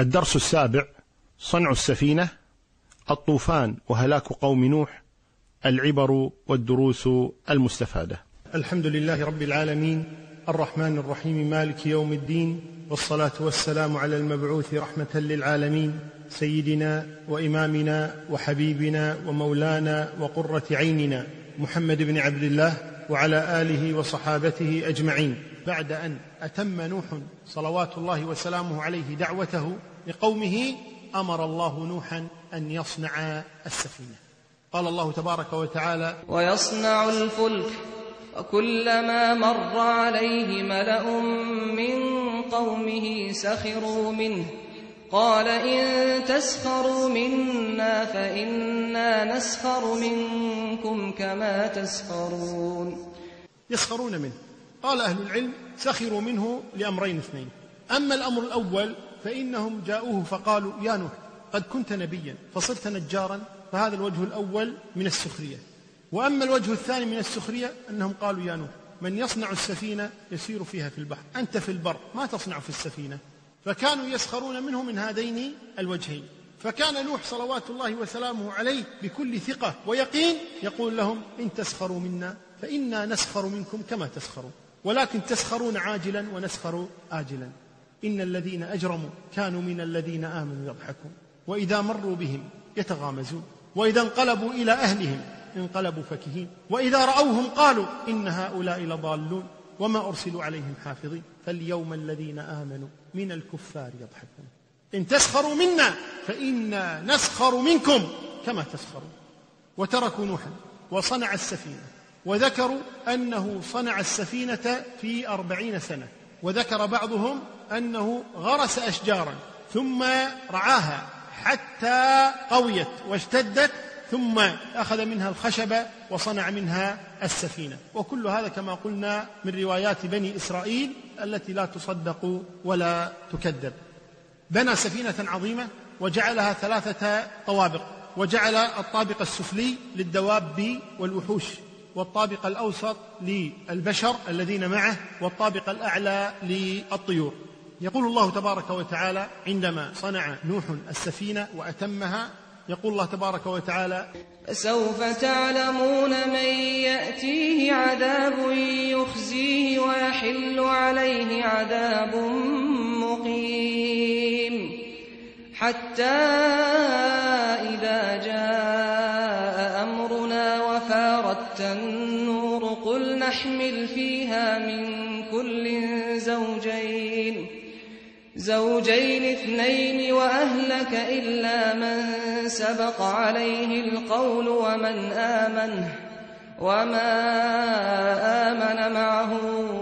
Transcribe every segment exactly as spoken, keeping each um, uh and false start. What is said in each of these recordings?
الدرس السابع: صنع السفينة، الطوفان وهلاك قوم نوح، العبر والدروس المستفادة. الحمد لله رب العالمين، الرحمن الرحيم، مالك يوم الدين، والصلاة والسلام على المبعوث رحمة للعالمين، سيدنا وإمامنا وحبيبنا ومولانا وقرة عيننا محمد بن عبد الله وعلى آله وصحابته أجمعين. بعد أن أتم نوح صلوات الله وسلامه عليه دعوته لقومه، أمر الله نوحا أن يصنع السفينة. قال الله تبارك وتعالى: ويصنع الفلك وكلما مر عليه ملأ من قومه سخروا منه قال إن تسخروا منا فإنا نسخر منكم كما تسخرون. يسخرون منه. قال أهل العلم: سخروا منه لأمرين اثنين. أما الأمر الأول فإنهم جاءوه فقالوا: يا نوح، قد كنت نبيا فصرت نجارا، فهذا الوجه الأول من السخرية. وأما الوجه الثاني من السخرية أنهم قالوا: يا نوح، من يصنع السفينة يسير فيها في البحر، أنت في البر ما تصنع في السفينة. فكانوا يسخرون منه من هذين الوجهين. فكان نوح صلوات الله وسلامه عليه بكل ثقة ويقين يقول لهم: إن تسخروا منا فإنا نسخر منكم كما تسخرون، ولكن تسخرون عاجلا ونسخر آجلا. إن الذين أجرموا كانوا من الذين آمنوا يضحكون، وإذا مروا بهم يتغامزون، وإذا انقلبوا إلى أهلهم انقلبوا فكهين، وإذا رأوهم قالوا إن هؤلاء لضالون وما أرسلوا عليهم حافظين، فاليوم الذين آمنوا من الكفار يضحكون. إن تسخروا منا فإنا نسخر منكم كما تسخرون. وتركوا نوحا وصنع السفينة، وذكروا أنه صنع السفينة في أربعين سنة، وذكر بعضهم أنه غرس أشجارا ثم رعاها حتى قويت واشتدت، ثم أخذ منها الخشب وصنع منها السفينة. وكل هذا كما قلنا من روايات بني إسرائيل التي لا تصدق ولا تكذب. بنى سفينة عظيمة وجعلها ثلاثة طوابق، وجعل الطابق السفلي للدواب والوحوش، والطابق الأوسط للبشر الذين معه، والطابق الأعلى للطيور. يقول الله تبارك وتعالى عندما صنع نوح السفينة وأتمها، يقول الله تبارك وتعالى: سوف تعلمون من يأتيه عذاب يخزيه ويحل عليه عذاب مقيم، حتى إذا جاء أمرنا وفارت النور قل نحمل فيها من كل زوجين زوجين اثنين وأهلك إلا من سبق عليه القول ومن آمن وما آمن معه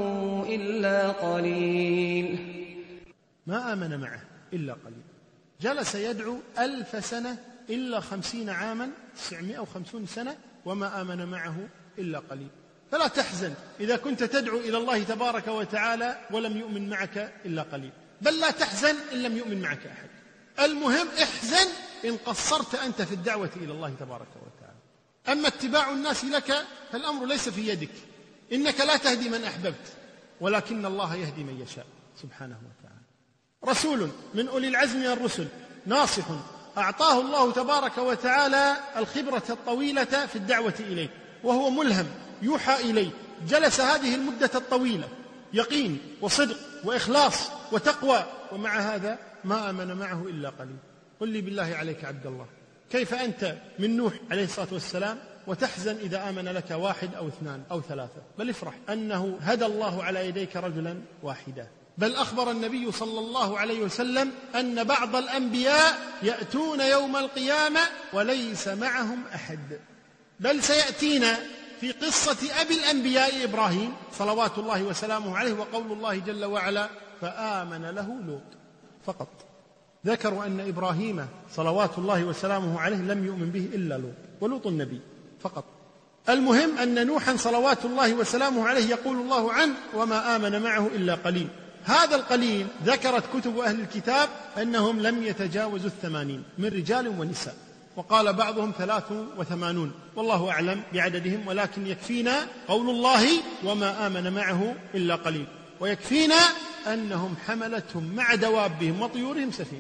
إلا قليل. ما آمن معه إلا قليل. جلس يدعو ألف سنة إلا خمسين عاما، تسعمائة وخمسين سنة، وما آمن معه إلا قليل. فلا تحزن إذا كنت تدعو إلى الله تبارك وتعالى ولم يؤمن معك إلا قليل، بل لا تحزن إن لم يؤمن معك أحد. المهم احزن إن قصرت أنت في الدعوة إلى الله تبارك وتعالى. أما اتباع الناس لك فالأمر ليس في يدك، إنك لا تهدي من أحببت، ولكن الله يهدي من يشاء سبحانه وتعالى. رسول من أولي العزم من الرسل ناصح أعطاه الله تبارك وتعالى الخبرة الطويلة في الدعوة إليه، وهو ملهم يوحى إليه، جلس هذه المدة الطويلة يقين وصدق وإخلاص وتقوى، ومع هذا ما آمن معه إلا قليل. قل لي بالله عليك عبد الله، كيف أنت من نوح عليه الصلاة والسلام وتحزن إذا آمن لك واحد أو اثنان أو ثلاثة؟ بل افرح أنه هدى الله على يديك رجلا واحدا. بل أخبر النبي صلى الله عليه وسلم أن بعض الأنبياء يأتون يوم القيامة وليس معهم أحد. بل سيأتينا في قصة أبي الأنبياء إبراهيم صلوات الله وسلامه عليه، وقول الله جل وعلا: فآمن له لوط فقط. ذكروا أن إبراهيم صلوات الله وسلامه عليه لم يؤمن به إلا لوط، ولوط النبي فقط. المهم أن نوحا صلوات الله وسلامه عليه يقول الله عنه: وما آمن معه إلا قليل. هذا القليل ذكرت كتب أهل الكتاب أنهم لم يتجاوزوا الثمانين من رجال ونساء، وقال بعضهم ثلاث وثمانون، والله أعلم بعددهم، ولكن يكفينا قول الله: وما آمن معه إلا قليل، ويكفينا أنهم حملتهم مع دوابهم وطيورهم سفينة.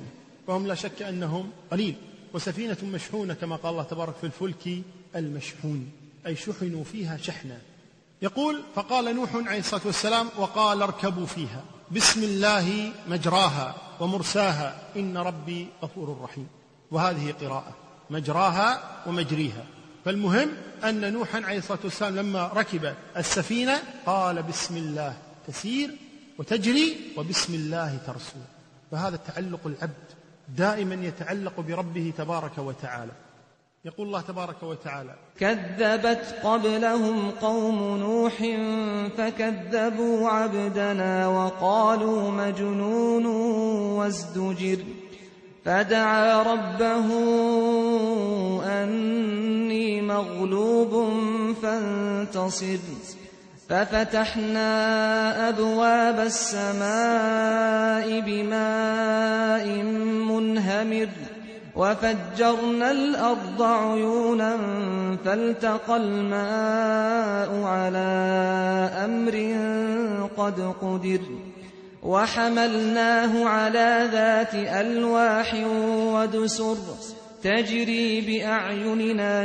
وهم لا شك أنهم قليل، وسفينة مشحونة كما قال الله تبارك في الفلك المشحون، أي شحنوا فيها شحنا. يقول فقال نوح عليه الصلاة والسلام وقال اركبوا فيها بسم الله مجراها ومرساها إن ربي غفور رحيم. وهذه قراءة مجراها ومجريها. فالمهم أن نوحا عليه الصلاة والسلام لما ركب السفينة قال بسم الله تسير وتجري وبسم الله ترسو. فهذا تعلق العبد دائما يتعلق بربه تبارك وتعالى. يقول الله تبارك وتعالى كذبت قبلهم قوم نوح فكذبوا عبدنا وقالوا مجنون وازدجر فدعا ربه أني مغلوب فانتصر ففتحنا أبواب السماء بماء منهمر وفجرنا الأرض عيونا فالتقى الماء على أمر قد قدر وحملناه على ذات ألواح ودسر تجري بأعيننا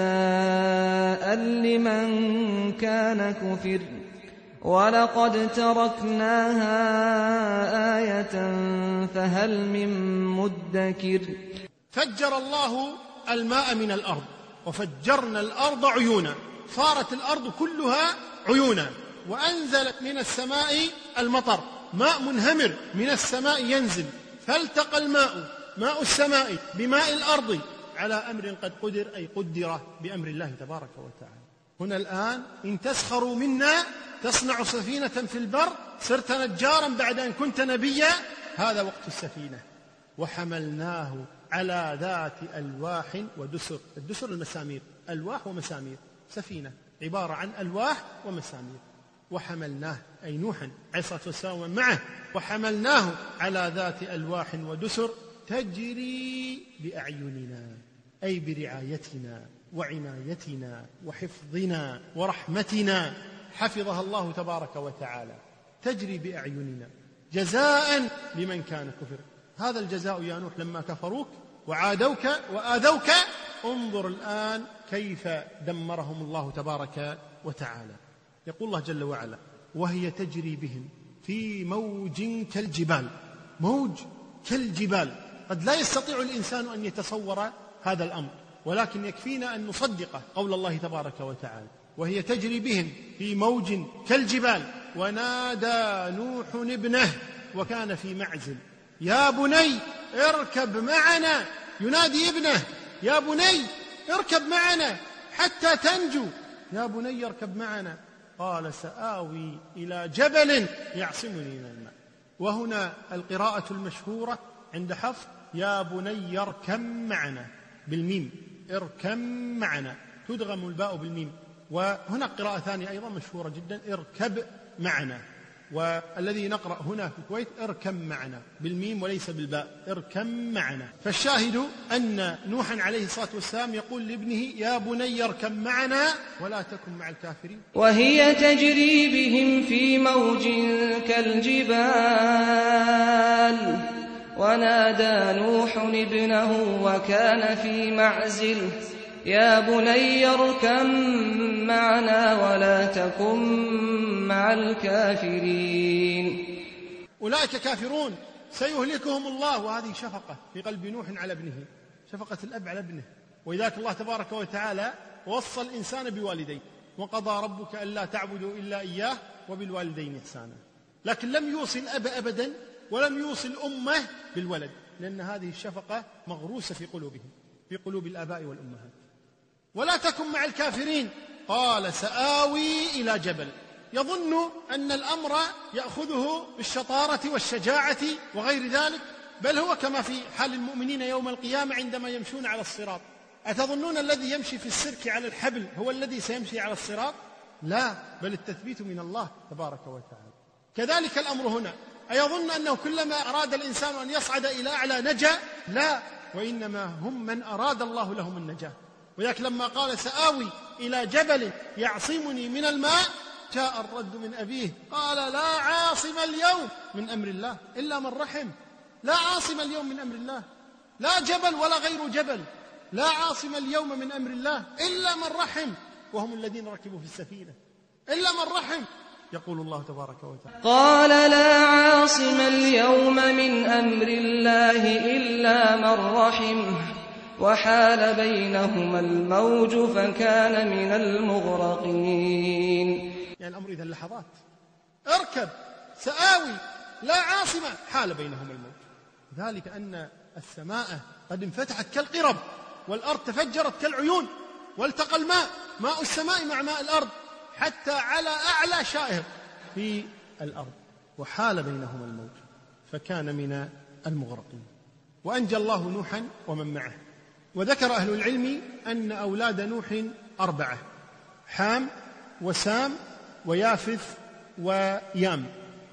جزاء لمن كان كفر ولقد تركناها آية فهل من مدكر. فجر الله الماء من الأرض وفجرنا الأرض عيونا، صارت الأرض كلها عيونا، وأنزلت من السماء المطر، ماء منهمر من السماء ينزل، فالتقى الماء ماء السماء بماء الأرض على أمر قد قدر، أي قدر بأمر الله تبارك وتعالى. هنا الآن إن تسخروا منا تصنع سفينة في البر صرت نجارا بعد أن كنت نبيا، هذا وقت السفينة. وحملناه على ذات ألواح ودسر، الدسر المسامير، ألواح ومسامير، سفينة عبارة عن ألواح ومسامير. وحملناه أي نوحا عليه الصلاة والسلام معه، وحملناه على ذات ألواح ودسر تجري بأعيننا، أي برعايتنا وعنايتنا وحفظنا ورحمتنا، حفظها الله تبارك وتعالى، تجري بأعيننا جزاء لمن كان كفر. هذا الجزاء يا نوح لما كفروك وعادوك وآذوك، انظر الآن كيف دمرهم الله تبارك وتعالى. يقول الله جل وعلا وهي تجري بهم في موج كالجبال، موج كالجبال. قد لا يستطيع الإنسان أن يتصور هذا الأمر، ولكن يكفينا أن نصدق قول الله تبارك وتعالى وهي تجري بهم في موج كالجبال ونادى نوح ابنه وكان في معزل يا بني اركب معنا، ينادي ابنه يا بني اركب معنا حتى تنجو، يا بني اركب معنا، قال سآوي إلى جبل يعصمني من الماء. وهنا القراءة المشهورة عند حفص يا بني اركب معنا بالميم، اركب معنا، تدغم الباء بالميم. وهنا قراءة ثانية أيضا مشهورة جدا اركب معنا، والذي نقرأ هنا في الكويت اركب معنا بالميم وليس بالباء، اركب معنا. فالشاهد أن نوحا عليه الصلاة والسلام يقول لابنه يا بني اركب معنا ولا تكن مع الكافرين. وهي تجري بهم في موج كالجبال ونادى نوح ابنه وكان في معزل يا بني اركب معنا ولا تكن مع الكافرين. أولئك كافرون سيهلكهم الله. وهذه شفقة في قلب نوح على ابنه، شفقة الأب على ابنه. ولذلك الله تبارك وتعالى وصى الإنسان بوالديه وقضى ربك ألا تعبدوا إلا إياه وبالوالدين إحسانا، لكن لم يوصي الأب أبدا ولم يوصي الأمة بالولد، لأن هذه الشفقة مغروسة في قلوبهم، في قلوب الآباء والأمهات. ولا تكن مع الكافرين، قال سآوي إلى جبل. يظن أن الأمر يأخذه بالشطارة والشجاعة وغير ذلك، بل هو كما في حال المؤمنين يوم القيامة عندما يمشون على الصراط. أتظنون الذي يمشي في السلك على الحبل هو الذي سيمشي على الصراط؟ لا، بل التثبيت من الله تبارك وتعالى. كذلك الأمر هنا، أيظن أنه كلما أراد الإنسان أن يصعد إلى أعلى نجا؟ لا، وإنما هم من أراد الله لهم النجاة. وذلك لما قال سآوي إلى جبل يعصمني من الماء جاء الرد من أبيه قال لا عاصم اليوم من أمر الله إلا من رحم. لا عاصم اليوم من أمر الله، لا جبل ولا غير جبل، لا عاصم اليوم من أمر الله إلا من رحم، وهم الذين ركبوا في السفينة، إلا من رحم. يقول الله تبارك وتعالى: قال لا عاصم اليوم من أمر الله إلا من رحمه وحال بينهما الموج فكان من المغرقين. يعني الأمر إذا لحظات، اركب سآوي لا عاصم، حال بينهما الموج. ذلك أن السماء قد انفتحت كالقرب، والأرض تفجرت كالعيون، والتقى الماء ماء السماء مع ماء الأرض حتى على أعلى شائر في الأرض، وحال بينهما الموج فكان من المغرقين. وأنجى الله نوحا ومن معه. وذكر أهل العلم أن أولاد نوح أربعة: حام وسام ويافث ويام.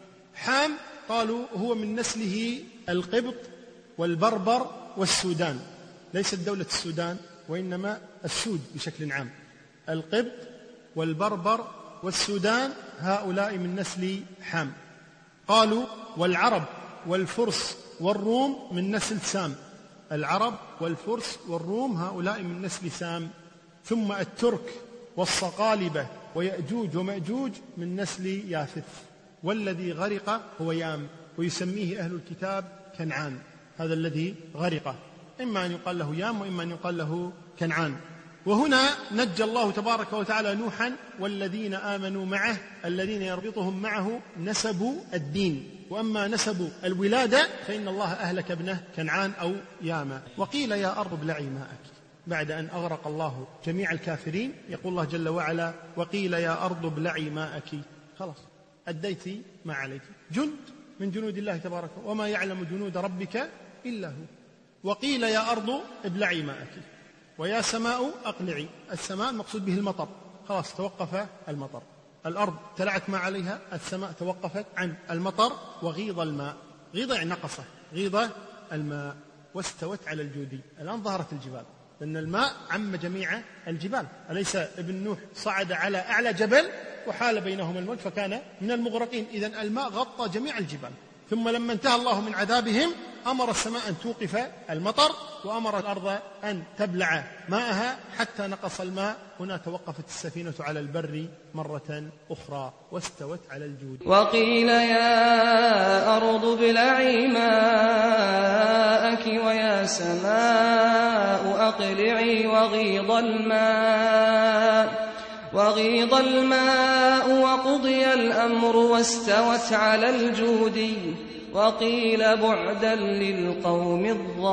حام قالوا هو من نسله القبط والبربر والسودان، ليست دولة السودان وإنما السود بشكل عام. القبط والبربر والسودان هؤلاء من نسل حام. قالوا والعرب والفرس والروم من نسل سام. العرب والفرس والروم هؤلاء من نسل سام. ثم الترك والصقالبة ويأجوج ومأجوج من نسل يافث. والذي غرق هو يام، ويسميه أهل الكتاب كنعان، هذا الذي غرق، إما أن يقال له يام وإما أن يقال له كنعان. وهنا نجى الله تبارك وتعالى نوحا والذين آمنوا معه الذين يربطهم معه نسب الدين، وأما نسب الولادة فإن الله أهلك ابنه كنعان أو ياما. وقيل يا أرض ابلعي ماءك، بعد أن أغرق الله جميع الكافرين يقول الله جل وعلا: وقيل يا أرض ابلعي ماءك. خلاص أديت ما عليك، جند من جنود الله تبارك، وما يعلم جنود ربك إلا هو. وقيل يا أرض ابلعي ماءك ويا سماء أقلعي. السماء مقصود به المطر، خلاص توقف المطر. الأرض تلعت ما عليها، السماء توقفت عن المطر. وغيض الماء، غيض يعني نقصه، غيض الماء. واستوت على الجودي. الآن ظهرت الجبال، لأن الماء عم جميع الجبال. أليس ابن نوح صعد على أعلى جبل وحال بينهما الموج فكان من المغرقين؟ إذن الماء غطى جميع الجبال. ثم لما انتهى الله من عذابهم أمر السماء أن توقف المطر، وأمر الأرض أن تبلع ماءها حتى نقص الماء. هنا توقفت السفينة على البر مرة أخرى واستوت على الجود. وقيل يا أرض ابلعي ماءك ويا سماء أقلعي وغيض الماء وغيض الماء وقضي الأمر واستوت على الجودي وقيل بعدا للقوم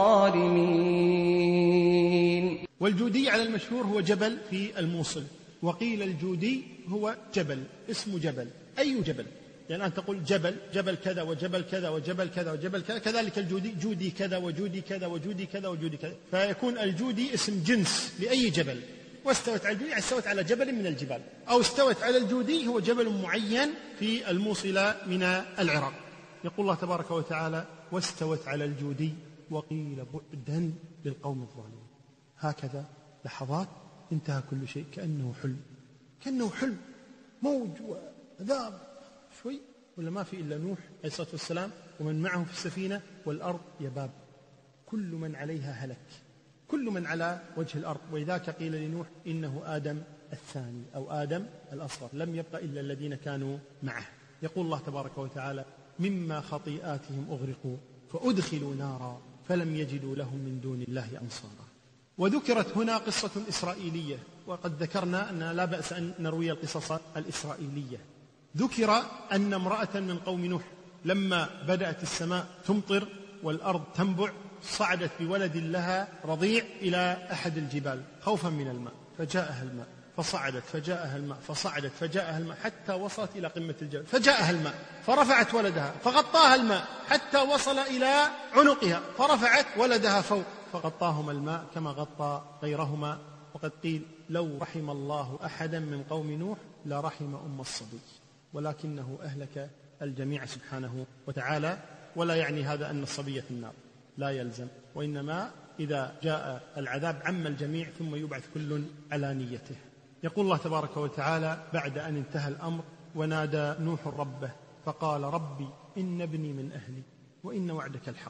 الظالمين. والجودي على المشهور هو جبل في الموصل، وقيل الجودي هو جبل، اسم جبل. أي جبل؟ يعني أن تقول جبل جبل كذا وجبل كذا وجبل كذا وجبل كذا، كذلك الجودي جودي كذا وجودي كذا وجودي كذا وجودي كذا، فيكون الجودي اسم جنس لأي جبل. واستوت على الجودي استوت على جبل من الجبال، أو استوت على الجودي هو جبل معين في الموصل من العراق. يقول الله تبارك وتعالى: واستوت على الجودي وقيل بعدا للقوم الظالمين. هكذا لحظات انتهى كل شيء، كأنه حلم، كأنه حلم، موج وعذاب شوي، ولا ما في إلا نوح عليه الصلاة والسلام ومن معه في السفينة، والأرض يباب، كل من عليها هلك، كل من على وجه الأرض. ولذلك قيل لنوح إنه آدم الثاني أو آدم الأصغر، لم يبق إلا الذين كانوا معه. يقول الله تبارك وتعالى: مما خطيئاتهم أغرقوا فأدخلوا نارا فلم يجدوا لهم من دون الله أنصارا. وذكرت هنا قصة إسرائيلية، وقد ذكرنا أن لا بأس أن نروي القصص الإسرائيلية. ذكر أن امرأة من قوم نوح لما بدأت السماء تمطر والأرض تنبع صعدت بولد لها رضيع إلى أحد الجبال خوفا من الماء، فجاءها الماء فصعدت، فجاءها الماء فصعدت، فجاءها الماء حتى وصلت إلى قمة الجبل، فجاءها الماء فرفعت ولدها فغطاها الماء حتى وصل إلى عنقها، فرفعت ولدها فوق فغطاهما الماء كما غطى غيرهما. وقد قيل: لو رحم الله أحدا من قوم نوح لرحم أم الصبي، ولكنه أهلك الجميع سبحانه وتعالى. ولا يعني هذا أن الصبي في النار، لا يلزم، وإنما إذا جاء العذاب عم الجميع ثم يبعث كل على نيته. يقول الله تبارك وتعالى بعد أن انتهى الأمر: ونادى نوح ربه فقال: ربي إن ابني من أهلي وإن وعدك الحق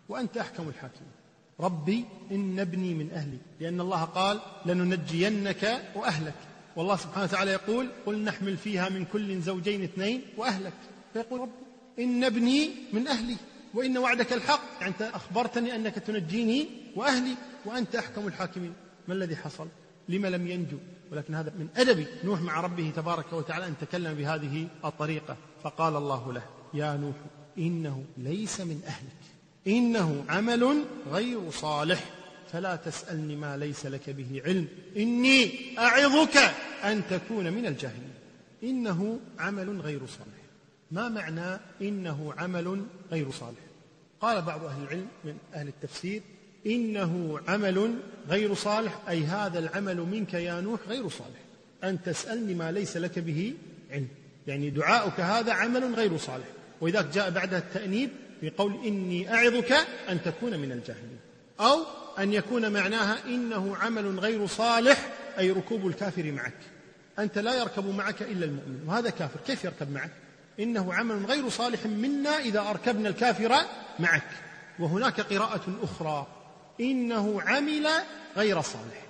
وأنت أحكم الحاكمين. ربي إن ابني من أهلي، لأن الله قال لننجينك وأهلك، والله سبحانه وتعالى يقول قل نحمل فيها من كل زوجين اثنين وأهلك، فيقول ربي إن ابني من أهلي وإن وعدك الحق، يعني أنت أخبرتني أنك تنجيني وأهلي وأنت أحكم الحاكمين. ما الذي حصل؟ لما لم ينجو؟ ولكن هذا من أدب نوح مع ربه تبارك وتعالى أن تكلم بهذه الطريقة. فقال الله له يا نوح إنه ليس من أهلك، إنه عمل غير صالح، فلا تسألني ما ليس لك به علم، إني أعظك أن تكون من الجاهلين. إنه عمل غير صالح. ما معنى إنه عمل غير صالح؟ قال بعض أهل العلم من أهل التفسير إنه عمل غير صالح أي هذا العمل منك يا نوح غير صالح، أن تسألني ما ليس لك به علم، يعني دعاؤك هذا عمل غير صالح. وإذا جاء بعدها التأنيب بقول إني أعظك أن تكون من الجاهلين، أو أن يكون معناها إنه عمل غير صالح أي ركوب الكافر معك، أنت لا يركب معك إلا المؤمن، وهذا كافر كيف يركب معك؟ إنه عمل غير صالح منا إذا أركبنا الكافر معك. وهناك قراءة أخرى إنه عمل غير صالح،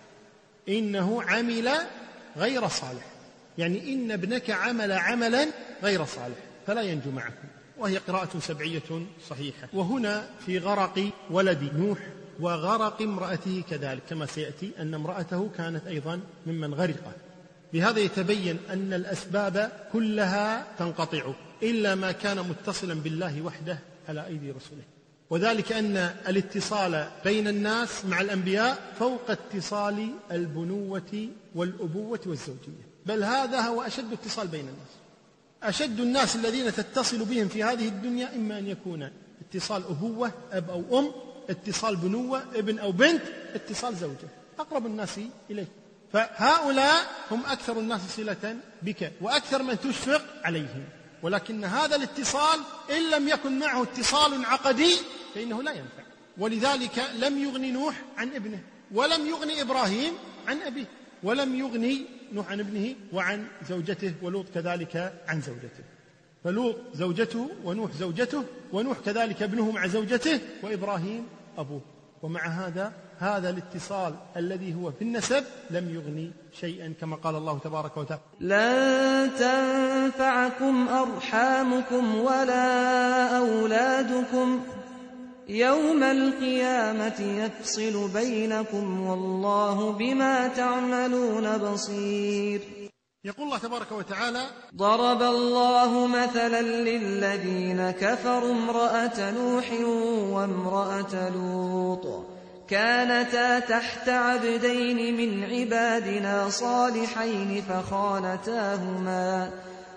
إنه عمل غير صالح، يعني إن ابنك عمل عملا غير صالح فلا ينجو معكم، وهي قراءة سبعية صحيحة. وهنا في غرق ولد نوح وغرق امرأته كذلك، كما سيأتي أن امرأته كانت أيضا ممن غرق. بهذا يتبين أن الأسباب كلها تنقطع إلا ما كان متصلا بالله وحده على أيدي رسوله، وذلك أن الاتصال بين الناس مع الأنبياء فوق اتصال البنوة والأبوة والزوجية، بل هذا هو أشد اتصال بين الناس. أشد الناس الذين تتصل بهم في هذه الدنيا إما أن يكون اتصال أبوة أب أو أم، اتصال بنوة ابن أو بنت، اتصال زوجة، أقرب الناس إليه. فهؤلاء هم أكثر الناس صلة بك وأكثر من تشفق عليهم، ولكن هذا الاتصال إن لم يكن معه اتصال عقدي فإنه لا ينفع. ولذلك لم يغني نوح عن ابنه، ولم يغني إبراهيم عن أبيه، ولم يغني نوح عن ابنه وعن زوجته، ولوط كذلك عن زوجته. فلوط زوجته ونوح زوجته، ونوح كذلك ابنه مع زوجته، وإبراهيم أبوه. ومع هذا هذا الاتصال الذي هو في النسب لم يغني شيئا، كما قال الله تبارك وتعالى لن تنفعكم أرحامكم ولا أولادكم يوم القيامة يفصل بينكم والله بما تعملون بصير. يقول الله تبارك وتعالى ضرب الله مثلا للذين كفروا امرأة نوح وامرأة لوط كانتا تحت عبدين من عبادنا صالحين فخانتاهما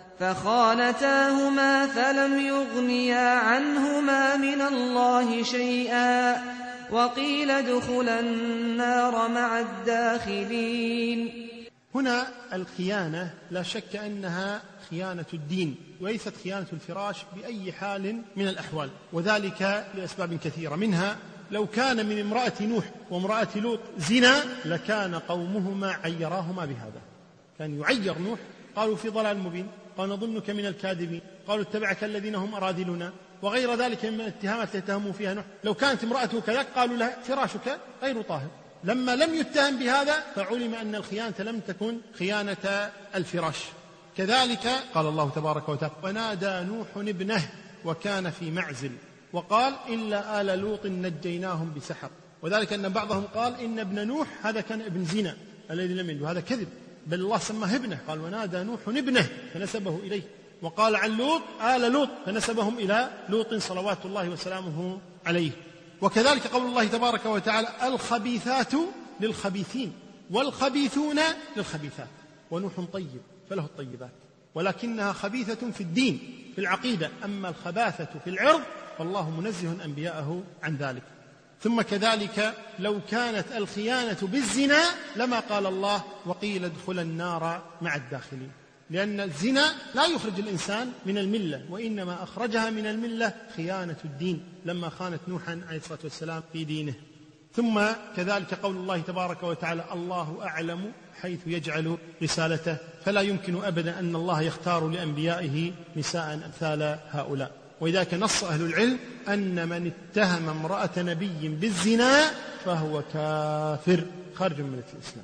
فخانتاهما فلم يغنيا عنهما من الله شيئا وقيل ادخلا النار مع الداخلين. هنا الخيانة لا شك أنها خيانة الدين وليست خيانة الفراش بأي حال من الأحوال، وذلك لأسباب كثيرة، منها لو كان من امرأة نوح وامرأة لوط زنا لكان قومهما عيراهما بهذا، كان يعير نوح، قالوا في ضلال مبين، قالوا نظنك من الكاذبين، قالوا اتبعك الذين هم أراذلنا، وغير ذلك من الاتهامات التي اتهموا فيها نوح. لو كانت امرأته كذلك قالوا لها فراشك غير طاهر. لما لم يتهم بهذا فعلم أن الخيانة لم تكن خيانة الفراش. كذلك قال الله تبارك وتعالى ونادى نوح ابنه وكان في معزل وقال إلا آل لوط نجيناهم بسحر، وذلك أن بعضهم قال إن ابن نوح هذا كان ابن زنا الذي لم يلد، وهذا كذب، بل الله سماه ابنه، قال ونادى نوح ابنه فنسبه إليه، وقال عن لوط آل لوط فنسبهم إلى لوط صلوات الله وسلامه عليه. وكذلك قول الله تبارك وتعالى الخبيثات للخبيثين والخبيثون للخبيثات، ونوح طيب فله الطيبات ولكنها خبيثة في الدين في العقيدة، أما الخباثة في العرض فالله منزه أنبياءه عن ذلك. ثم كذلك لو كانت الخيانة بالزنا لما قال الله وقيل ادخل النار مع الداخلين، لأن الزنا لا يخرج الإنسان من الملة، وإنما أخرجها من الملة خيانة الدين لما خانت نوحا عليه الصلاة والسلام في دينه. ثم كذلك قول الله تبارك وتعالى الله أعلم حيث يجعل رسالته، فلا يمكن أبدا أن الله يختار لأنبيائه نساء أمثال هؤلاء. ولذلك نص أهل العلم أن من اتهم امرأة نبي بالزنا فهو كافر خارج من ملة الإسلام.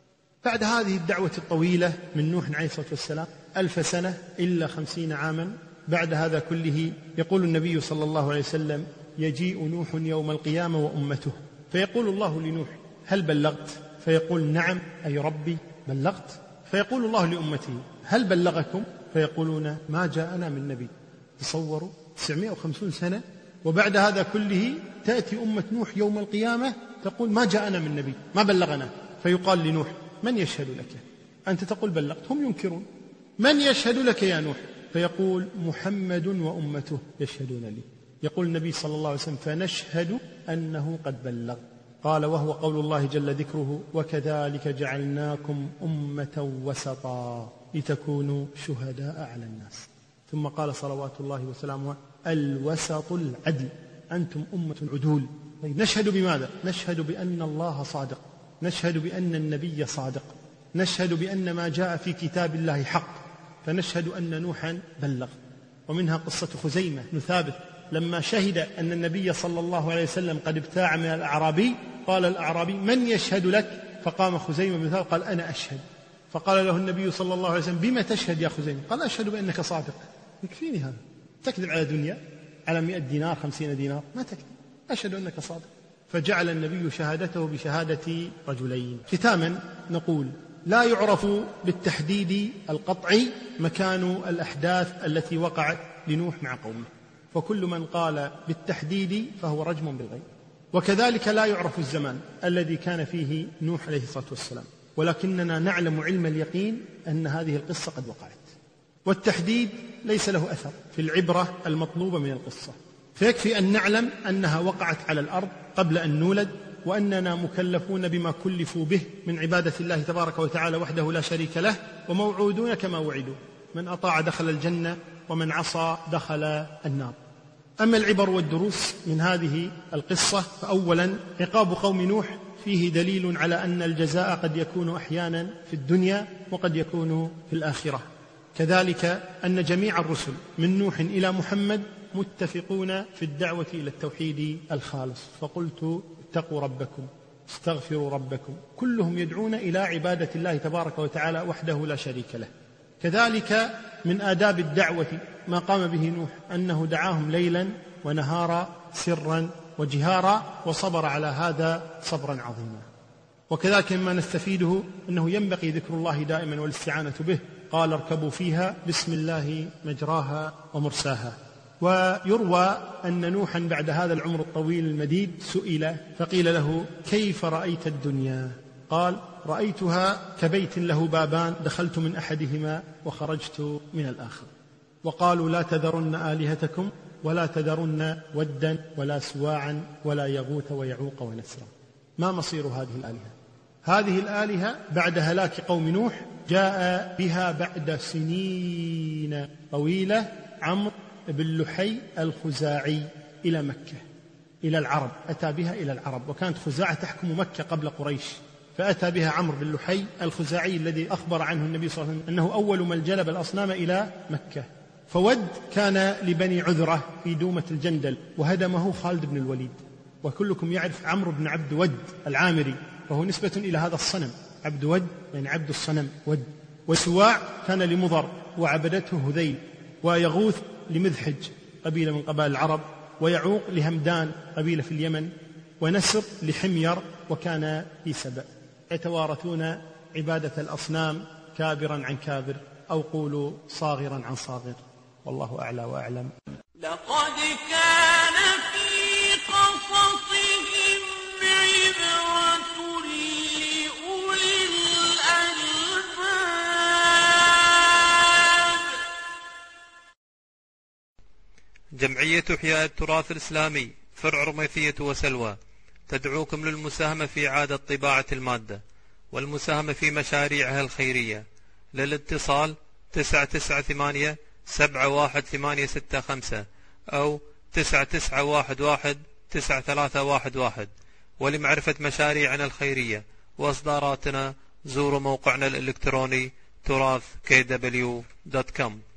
بعد هذه الدعوة الطويلة من نوح عليه الصلاة والسلام ألف سنة إلا خمسين عاما، بعد هذا كله يقول النبي صلى الله عليه وسلم: يجيء نوح يوم القيامة وأمته، فيقول الله لنوح: هل بلغت؟ فيقول: نعم أي ربي بلغت. فيقول الله لأمته: هل بلغكم؟ فيقولون: ما جاءنا من نبي. تصوروا تسعمائة وخمسين سنة وبعد هذا كله تأتي أمة نوح يوم القيامة تقول: ما جاءنا من نبي، ما بلغنا. فيقال لنوح: من يشهد لك؟ أنت تقول بلغت، هم ينكرون. من يشهد لك يا نوح؟ فيقول: محمد وأمته يشهدون لي. يقول النبي صلى الله عليه وسلم: فنشهد أنه قد بلغ. قال: وهو قول الله جل ذكره: وكذلك جعلناكم أمة وسطا لتكونوا شهداء على الناس. ثم قال صلوات الله وسلامه: الوسط العدل، أنتم أمة عدول. طيب نشهد بماذا؟ نشهد بأن الله صادق، نشهد بأن النبي صادق، نشهد بأن ما جاء في كتاب الله حق، فنشهد أن نوحا بلغ. ومنها قصة خزيمة بن ثابت لما شهد أن النبي صلى الله عليه وسلم قد ابتاع من الأعرابي، قال الأعرابي: من يشهد لك؟ فقام خزيمة بن ثابت قال: أنا أشهد. فقال له النبي صلى الله عليه وسلم: بما تشهد يا خزيمة؟ قال: أشهد بأنك صادق. يكفيني هذا، تكذب على دنيا على مئة دينار خمسين دينار ما تكذب، أشهد أنك صادق. فجعل النبي شهادته بشهادة رجلين. ختاما نقول: لا يعرف بالتحديد القطعي مكان الأحداث التي وقعت لنوح مع قومه، فكل من قال بالتحديد فهو رجم بالغيب. وكذلك لا يعرف الزمان الذي كان فيه نوح عليه الصلاة والسلام، ولكننا نعلم علم اليقين أن هذه القصة قد وقعت. والتحديد ليس له أثر في العبرة المطلوبة من القصة، فيكفي أن نعلم أنها وقعت على الأرض قبل أن نولد، وأننا مكلفون بما كلفوا به من عبادة الله تبارك وتعالى وحده لا شريك له، وموعودون كما وعدوا: من أطاع دخل الجنة ومن عصى دخل النار. أما العبر والدروس من هذه القصة، فأولا عقاب قوم نوح فيه دليل على أن الجزاء قد يكون أحيانا في الدنيا وقد يكون في الآخرة. كذلك أن جميع الرسل من نوح إلى محمد متفقون في الدعوة إلى التوحيد الخالص، فقلت: اتقوا ربكم، استغفروا ربكم، كلهم يدعون إلى عبادة الله تبارك وتعالى وحده لا شريك له. كذلك من آداب الدعوة ما قام به نوح، أنه دعاهم ليلا ونهارا سرا وجهارا، وصبر على هذا صبرا عظيما. وكذلك مما نستفيده أنه ينبغي ذكر الله دائما والاستعانة به. قال: اركبوا فيها بسم الله مجراها ومرساها. ويروى أن نوحا بعد هذا العمر الطويل المديد سئل فقيل له: كيف رأيت الدنيا؟ قال: رأيتها كبيت له بابان، دخلت من أحدهما وخرجت من الآخر. وقالوا: لا تذرن آلهتكم ولا تذرن ودا ولا سواعا ولا يغوث ويعوق ونسرا. ما مصير هذه الآلهة؟ هذه الآلهة بعد هلاك قوم نوح جاء بها بعد سنين طويلة عمرو بن لحي الخزاعي إلى مكة، إلى العرب، أتى بها إلى العرب، وكانت خزاعة تحكم مكة قبل قريش، فأتى بها عمرو بن لحي الخزاعي الذي أخبر عنه النبي صلى الله عليه وسلم أنه أول من جلب الأصنام إلى مكة. فود كان لبني عذرة في دومة الجندل، وهدمه خالد بن الوليد. وكلكم يعرف عمرو بن عبد ود العامري، وهو نسبة إلى هذا الصنم، عبد ود يعني عبد الصنم ود. وسواع كان لمضر وعبدته هذيل، ويغوث لمذحج قبيلة من قبائل العرب، ويعوق لهمدان قبيلة في اليمن، ونسر لحمير وكان في سبأ. يتوارثون عبادة الأصنام كابرا عن كابر، أو قولوا صاغرا عن صاغر، والله أعلى وأعلم. لقد كان في قصصهم عبرة لأولي الألباب. جمعية إحياء التراث الإسلامي فرع رميثية وسلوى تدعوكم للمساهمة في إعادة طباعة المادة والمساهمة في مشاريعها الخيرية. للاتصال تسعة تسعة ثمانية سبعة واحد ثمانية ستة خمسة أو تسعة تسعة واحد واحد تسعة ثلاثة واحد واحد. ولمعرفة مشاريعنا الخيرية وإصداراتنا زوروا موقعنا الإلكتروني تراث كي دبليو دوت كوم.